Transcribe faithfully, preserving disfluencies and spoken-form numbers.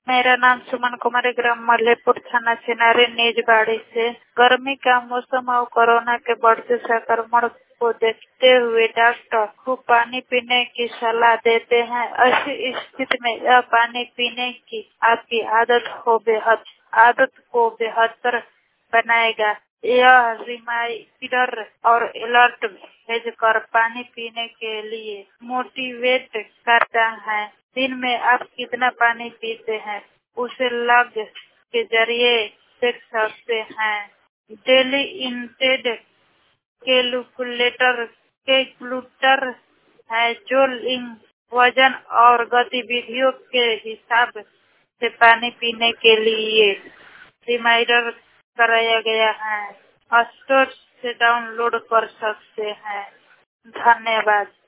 मेरा नाम सुमन कुमारी, ग्राम मल्लेपुर, थाना चिनारी, निजबाड़ी से। गर्मी का मौसम और कोरोना के बढ़ते संक्रमण को देखते हुए डॉक्टर को पानी पीने की सलाह देते हैं। ऐसी स्थिति में यह पानी पीने की आपकी आदत को बेहद आदत को बेहतर बनाएगा। यह रिमाइंडर और अलर्ट भेजकर पानी पीने के लिए मोटिवेट करता है। दिन में आप कितना पानी पीते हैं उसे लॉग के जरिए देख सकते हैं। डेली इंटेक कैलकुलेटर कैलकुलेटर है जो लिंग वजन और गतिविधियों के हिसाब से पानी पीने के लिए रिमाइंडर कराया गया है। स्टोर से डाउनलोड कर सकते हैं। धन्यवाद।